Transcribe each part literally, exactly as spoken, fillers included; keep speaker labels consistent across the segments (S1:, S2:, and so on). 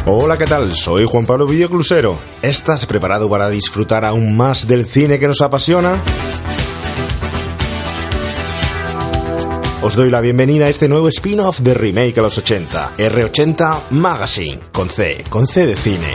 S1: Hola, ¿qué tal? Soy Juan Pablo Videoclusero. ¿Estás preparado para disfrutar aún más del cine que nos apasiona? Os doy la bienvenida a este nuevo spin-off de Remake a los ochenta, erre ochenta Magazine, con C, con C de cine.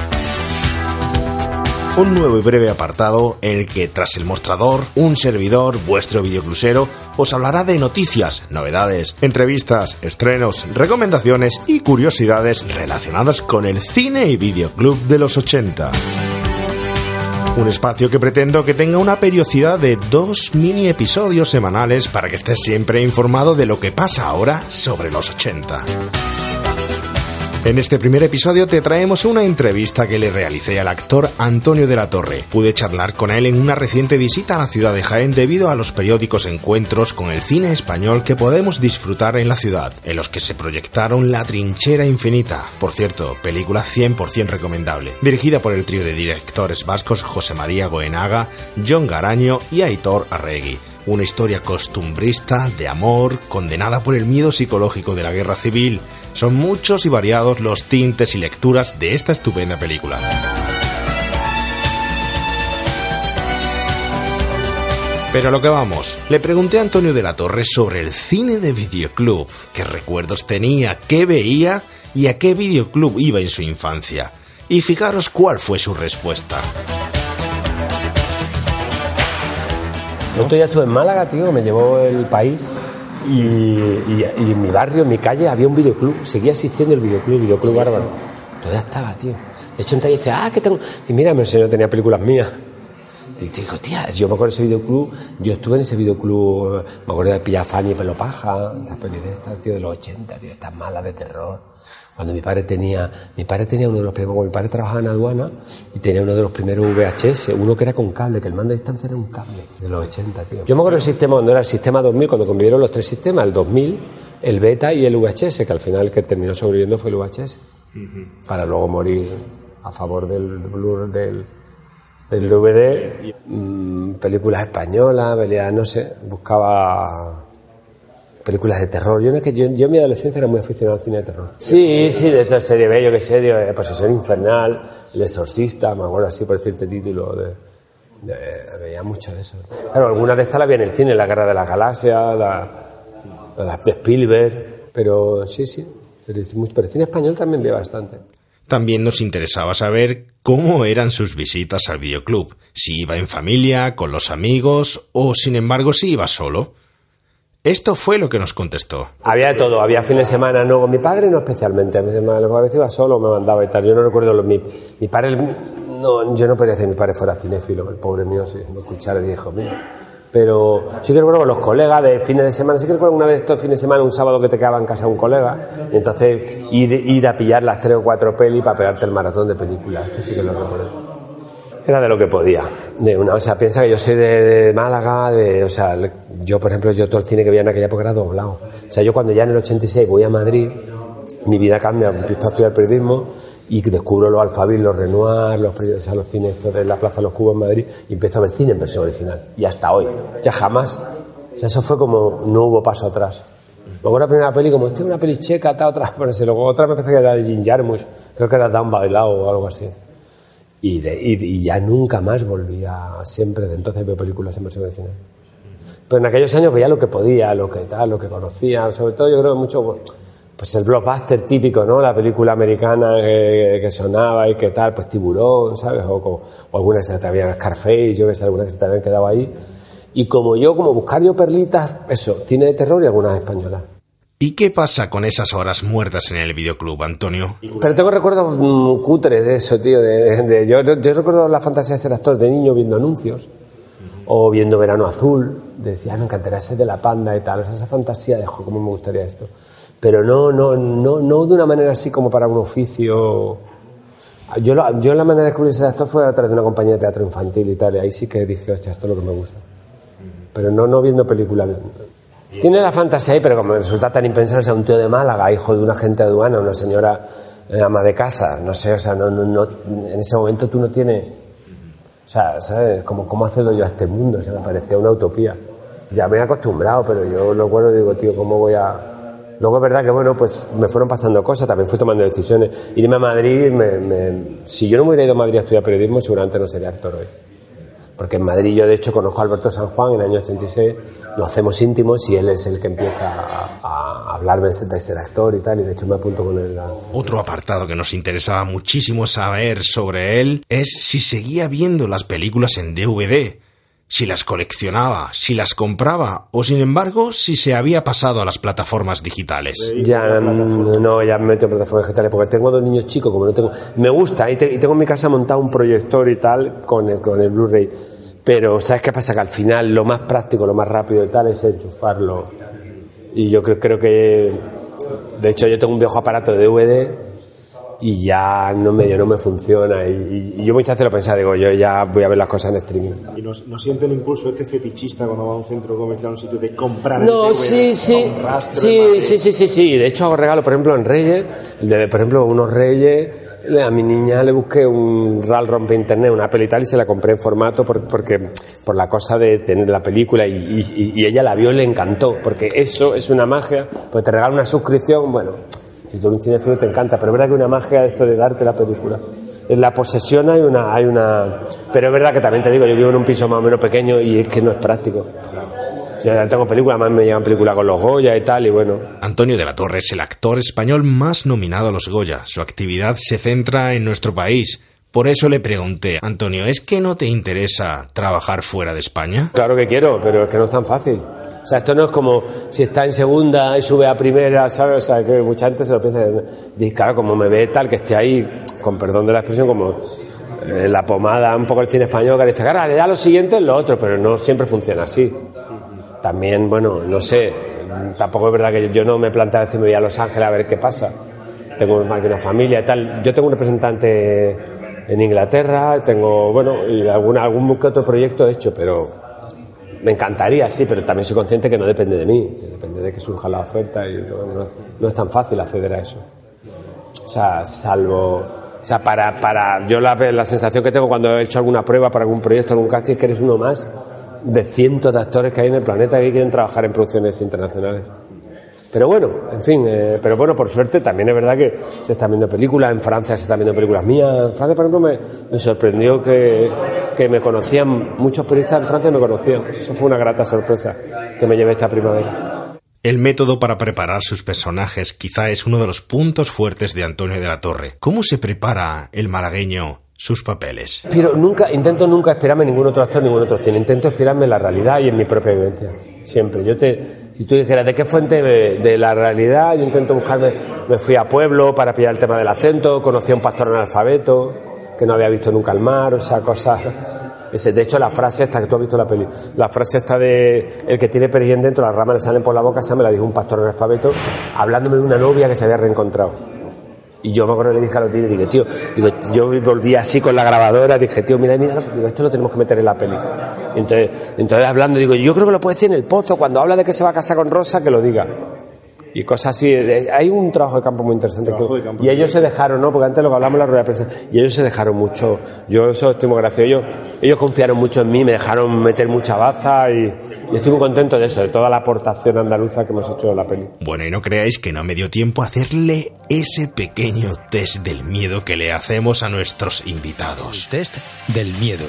S1: Un nuevo y breve apartado en el que, tras el mostrador, un servidor, vuestro videoclusero, os hablará de noticias, novedades, entrevistas, estrenos, recomendaciones y curiosidades relacionadas con el cine y videoclub de los ochenta. Un espacio que pretendo que tenga una periodicidad de dos mini episodios semanales para que estés siempre informado de lo que pasa ahora sobre los ochenta. En este primer episodio te traemos una entrevista que le realicé al actor Antonio de la Torre. Pude charlar con él en una reciente visita a la ciudad de Jaén debido a los periódicos encuentros con el cine español que podemos disfrutar en la ciudad, en los que se proyectaron La Trinchera Infinita, por cierto, película cien por ciento recomendable, dirigida por el trío de directores vascos José María Goenaga, Jon Garaño y Aitor Arregui. Una historia costumbrista, de amor, condenada por el miedo psicológico de la guerra civil. Son muchos y variados los tintes y lecturas de esta estupenda película. Pero a lo que vamos, le pregunté a Antonio de la Torre sobre el cine de videoclub, qué recuerdos tenía, qué veía y a qué videoclub iba en su infancia. Y fijaros cuál fue su respuesta.
S2: El otro día estuve en Málaga, tío, me llevó el país y, y, y en mi barrio, en mi calle, había un videoclub, seguía existiendo el videoclub, el videoclub Bárbaro. Todavía estaba, tío. De hecho, entonces dice, ah, que tengo... Y mira, el señor tenía películas mías. Y te digo, tía, yo me acuerdo de ese videoclub, yo estuve en ese videoclub, me acuerdo de Pillafani y Pelopaja, estas pelis de estas, tío, de los ochenta, tío, estas malas de terror. Cuando mi padre tenía, mi padre tenía uno de los primeros, mi padre trabajaba en aduana y tenía uno de los primeros V H S, uno que era con cable, que el mando de distancia era un cable, de los ochenta, tío. Yo me acuerdo del sistema, cuando era el sistema dos mil, cuando convivieron los tres sistemas, el dos mil, el beta y el V H S, que al final el que terminó sobreviviendo fue el V H S, uh-huh. Para luego morir a favor del Blur, del, del D V D. Mm, películas españolas, veía, no sé, buscaba... películas de terror. Yo, no es que yo, yo en mi adolescencia era muy aficionado al cine de terror. Sí, sí, de esta serie B, yo qué sé, de Posesión Infernal, El Exorcista, me acuerdo así por decirte título. De, de, veía mucho de eso. Claro, algunas de estas las vi en el cine, La Guerra de las Galaxias, la, la de Spielberg, pero sí, sí. Pero el cine español también veía bastante.
S1: También nos interesaba saber cómo eran sus visitas al videoclub, si iba en familia, con los amigos o, sin embargo, si iba solo. Esto fue lo que nos contestó.
S2: Había de todo, había fines de semana, no, con mi padre no especialmente, a veces iba solo, me mandaba y tal, yo no recuerdo, lo, mi, mi padre, no, yo no podría decir que mi padre fuera cinéfilo, el pobre mío, si me escuchara y dijo, mío, pero sí que recuerdo con los colegas de fines de semana, sí que recuerdo una vez estos fines de semana, un sábado que te quedaba en casa un colega, y entonces ir, ir a pillar las tres o cuatro pelis para pegarte el maratón de películas, esto sí que lo recuerdo. Era de lo que podía. De una, o sea, piensa que yo soy de, de Málaga, de, o sea, yo, por ejemplo, yo todo el cine que veía en aquella época era doblado. O sea, yo cuando ya en el ochenta y seis voy a Madrid, mi vida cambia, empiezo a estudiar periodismo y descubro los Alphaville, los Renoir, los, o sea, los cines estos de la Plaza de los Cubos en Madrid y empiezo a ver cine en versión original. Y hasta hoy, ya jamás. O sea, eso fue como, no hubo paso atrás. Luego la primera peli, como esta es una peli checa, tal, otra, luego otra me parece que era de Jim Jarmusch, creo que era Dan Bailao o algo así. Y, de, y, y ya nunca más volví a... Siempre desde entonces veo películas en versión original. Pero en aquellos años veía lo que podía, lo que tal, lo que conocía. Sobre todo yo creo que mucho... Pues el blockbuster típico, ¿no? La película americana que, que sonaba y que tal, pues Tiburón, ¿sabes? O, o, o algunas que se te habían... Scarface, yo que sé, algunas que se te habían quedado ahí. Y como yo, como buscar yo perlitas, eso, cine de terror y algunas españolas.
S1: ¿Y qué pasa con esas horas muertas en el videoclub, Antonio?
S2: Pero tengo recuerdos mmm, cutres de eso, tío. De, de, yo, yo recuerdo la fantasía de ser actor de niño viendo anuncios o viendo Verano Azul. Decía, me encantaría ser de la Panda y tal. O sea, esa fantasía de, jo, cómo me gustaría esto. Pero no, no, no, no de una manera así como para un oficio. Yo, yo la manera de descubrir ser actor fue a través de una compañía de teatro infantil y tal. Y ahí sí que dije, hostia, esto es lo que me gusta. Pero no, no viendo películas. Tiene la fantasía ahí, pero como me resulta tan impensable, o sea, un tío de Málaga, hijo de un agente de aduana, una señora eh, ama de casa, no sé, o sea, no, no, no, en ese momento tú no tienes, o sea, ¿sabes? ¿Cómo, cómo accedo yo a este mundo? O sea, me parecía una utopía. Ya me he acostumbrado, pero yo lo recuerdo y digo, tío, ¿cómo voy a, Luego es verdad que, bueno, pues me fueron pasando cosas, también fui tomando decisiones. Irme a Madrid, me, me, si yo no me hubiera ido a Madrid a estudiar periodismo, seguramente no sería actor hoy. Porque en Madrid yo, de hecho, conozco a Alberto San Juan en el año ochenta y seis, nos hacemos íntimos y él es el que empieza a, a hablarme de ser actor y tal, y de hecho me apunto con él. A...
S1: Otro apartado que nos interesaba muchísimo saber sobre él es si seguía viendo las películas en D V D, si las coleccionaba, si las compraba o, sin embargo, si se había pasado a las plataformas digitales.
S2: Ya, no, ya me meto en plataformas digitales porque tengo dos niños chicos, como no tengo... Me gusta, y, te, y tengo en mi casa montado un proyector y tal con el, con el Blu-ray, pero ¿sabes qué pasa? Que al final lo más práctico, lo más rápido y tal es enchufarlo. Y yo creo, creo que... De hecho, yo tengo un viejo aparato de D V D y ya no medio no me funciona, y, y yo muchas veces lo pensaba, digo, yo ya voy a ver las cosas en streaming.
S3: ¿Y no, no sienten impulso este fetichista cuando va a un centro comercial, a un sitio, de comprar
S2: no,
S3: el D V D?
S2: Sí, sí, sí, sí, sí, sí, sí, de hecho hago regalo, por ejemplo, en Reyes, de, por ejemplo, unos Reyes, a mi niña le busqué un R A L rompe internet, una peli y tal, y se la compré en formato por, porque, por la cosa de tener la película, y, y, y ella la vio y le encantó, porque eso es una magia, pues te regalo una suscripción, bueno... Si tú eres un cinéfilo te encanta, pero es verdad que una magia de esto de darte la película. En la posesión hay una, hay una... Pero es verdad que también te digo, yo vivo en un piso más o menos pequeño y es que no es práctico. Yo ya tengo películas, más me llegan películas con los Goya y tal, y bueno...
S1: Antonio de la Torre es el actor español más nominado a los Goya. Su actividad se centra en nuestro país. Por eso le pregunté, Antonio, ¿es que no te interesa trabajar fuera de España?
S2: Claro que quiero, pero es que no es tan fácil. O sea, esto no es como si está en segunda y sube a primera, ¿sabes? O sea, que mucha gente se lo piensa. Dice, claro, como me ve tal, que esté ahí, con perdón de la expresión, como eh, la pomada, un poco el cine español, que dice, claro, le da lo siguiente en lo otro, pero no siempre funciona así. También, bueno, no sé, tampoco es verdad que yo, yo no me planteo decir, me voy a Los Ángeles a ver qué pasa. Tengo más que una familia y tal. Yo tengo un representante en Inglaterra, tengo, bueno, y algún, algún que otro proyecto hecho, pero... Me encantaría, sí, pero también soy consciente que no depende de mí, que depende de que surja la oferta, y no, no, no es tan fácil acceder a eso. O sea, salvo... O sea, para... para yo la, la sensación que tengo cuando he hecho alguna prueba para algún proyecto, algún casting, es que eres uno más de cientos de actores que hay en el planeta que quieren trabajar en producciones internacionales. Pero bueno, en fin, eh, pero bueno, por suerte también es verdad que se están viendo películas, en Francia se están viendo películas mías. En Francia, por ejemplo, me, me sorprendió que, que me conocían, muchos periodistas en Francia me conocían. Eso fue una grata sorpresa que me llevé esta primavera.
S1: El método para preparar sus personajes quizá es uno de los puntos fuertes de Antonio de la Torre. ¿Cómo se prepara el malagueño sus papeles?
S2: Pero nunca, intento nunca esperarme en ningún otro actor, ningún otro cine. Intento esperarme en la realidad y en mi propia vivencia. Siempre. Yo te, si tú dijeras, ¿de qué fuente? De, de la realidad. Yo intento buscarme, me fui a pueblo para pillar el tema del acento, conocí a un pastor analfabeto que no había visto nunca el mar, o sea, cosas... Ese, de hecho, la frase esta que tú has visto en la peli, la frase esta de el que tiene perillén dentro, las ramas le salen por la boca, esa me la dijo un pastor analfabeto hablándome de una novia que se había reencontrado. Y yo me acuerdo que le dije a los tíos, digo, tío, digo, yo volví así con la grabadora, dije, tío, mira, mira, digo, esto lo tenemos que meter en la peli. Y entonces, entonces hablando, digo, yo creo que lo puede decir en el Pozo, cuando habla de que se va a casar con Rosa, que lo diga. Y cosas así. Hay un trabajo de campo muy interesante. Que, campo y ellos se dejaron, ¿no? Porque antes lo que hablamos en la rueda de prensa, y ellos se dejaron mucho. Yo eso estoy muy agradecido. Ellos, ellos confiaron mucho en mí, me dejaron meter mucha baza y, y estoy muy contento de eso, de toda la aportación andaluza que hemos hecho en la peli.
S1: Bueno, y no creáis que no me dio tiempo a hacerle ese pequeño test del miedo que le hacemos a nuestros invitados.
S4: El test del miedo.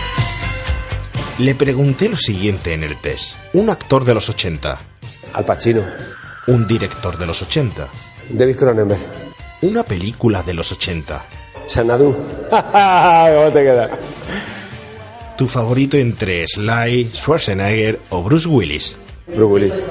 S1: Le pregunté lo siguiente en el test. Un actor de los ochenta.
S2: Al Pacino.
S1: Un director de los ochenta.
S2: David Cronenberg.
S1: Una película de los ochenta.
S2: Xanadu. ¿Cómo te queda?
S1: Tu favorito entre Sly, Schwarzenegger o Bruce Willis.
S2: Bruce Willis.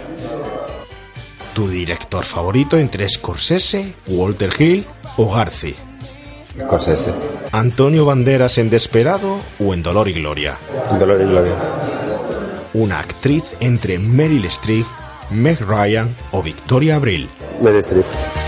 S1: Tu director favorito entre Scorsese, Walter Hill o Garci.
S2: Scorsese.
S1: Antonio Banderas en Desperado o en Dolor y Gloria.
S2: En Dolor y Gloria.
S1: Una actriz entre Meryl Streep, Meg Ryan o Victoria Abril.
S2: Meryl Streep.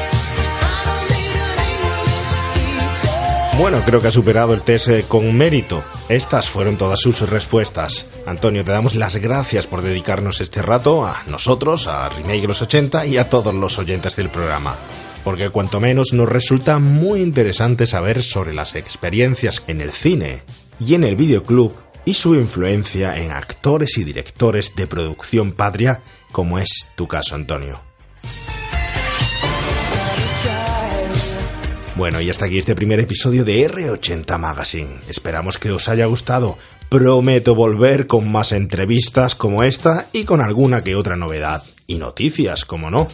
S1: Bueno, creo que ha superado el test con mérito. Estas fueron todas sus respuestas. Antonio, te damos las gracias por dedicarnos este rato a nosotros, a Remake los ochenta y a todos los oyentes del programa. Porque cuanto menos nos resulta muy interesante saber sobre las experiencias en el cine y en el videoclub y su influencia en actores y directores de producción patria, como es tu caso, Antonio. Bueno, y hasta aquí este primer episodio de erre ochenta Magazine. Esperamos que os haya gustado. Prometo volver con más entrevistas como esta y con alguna que otra novedad y noticias, como no.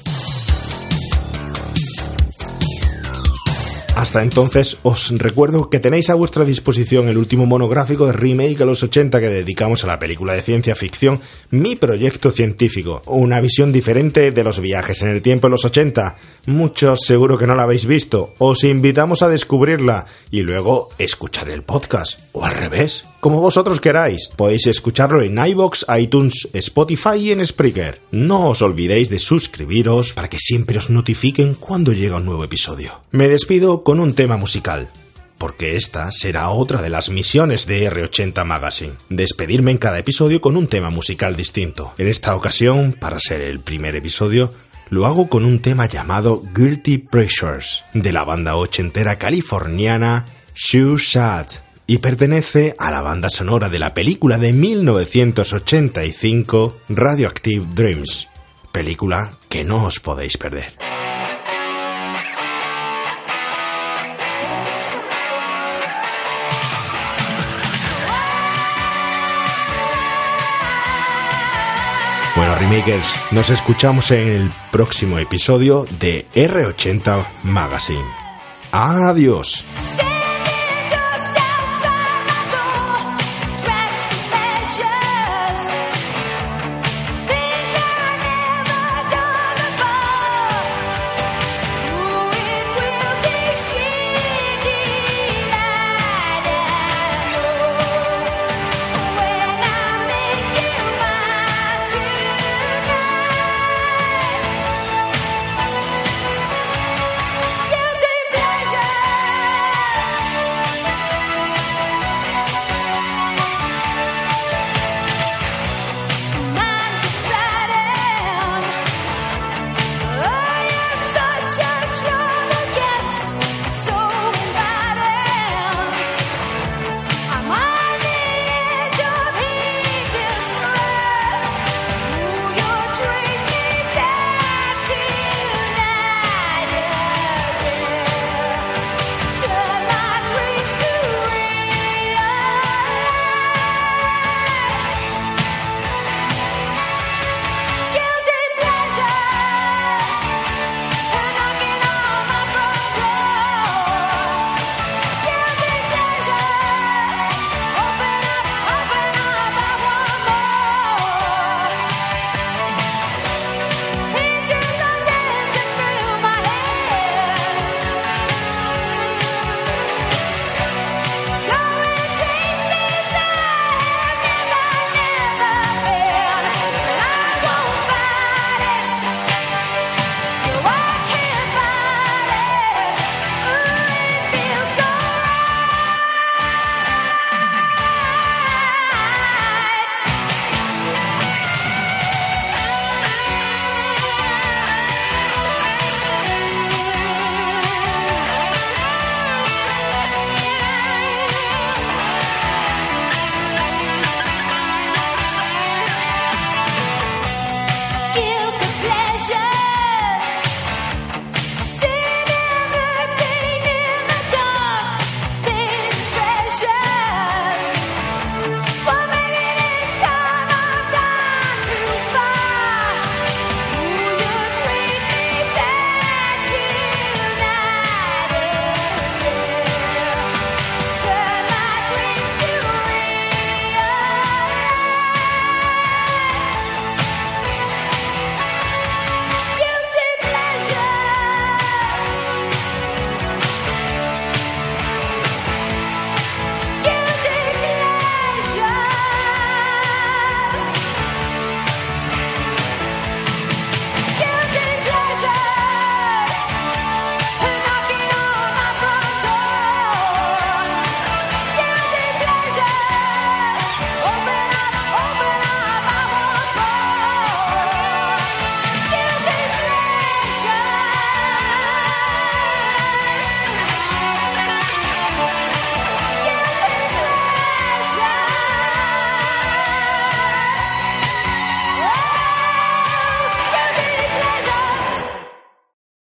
S1: Hasta entonces, os recuerdo que tenéis a vuestra disposición el último monográfico de Remake a los ochenta que dedicamos a la película de ciencia ficción Mi Proyecto Científico, una visión diferente de los viajes en el tiempo en los ochenta. Muchos seguro que no la habéis visto, os invitamos a descubrirla y luego escuchar el podcast, o al revés, como vosotros queráis. Podéis escucharlo en iVoox, iTunes, Spotify y en Spreaker. No os olvidéis de suscribiros para que siempre os notifiquen cuando llega un nuevo episodio. Me despido con un tema musical, porque esta será otra de las misiones de erre ochenta Magazine, despedirme en cada episodio con un tema musical distinto. En esta ocasión, para ser el primer episodio, lo hago con un tema llamado Guilty Pleasures, de la banda ochentera californiana Shoeshad, y pertenece a la banda sonora de la película de mil novecientos ochenta y cinco Radioactive Dreams, película que no os podéis perder. Bueno, Remakers, nos escuchamos en el próximo episodio de erre ochenta Magazine. ¡Adiós!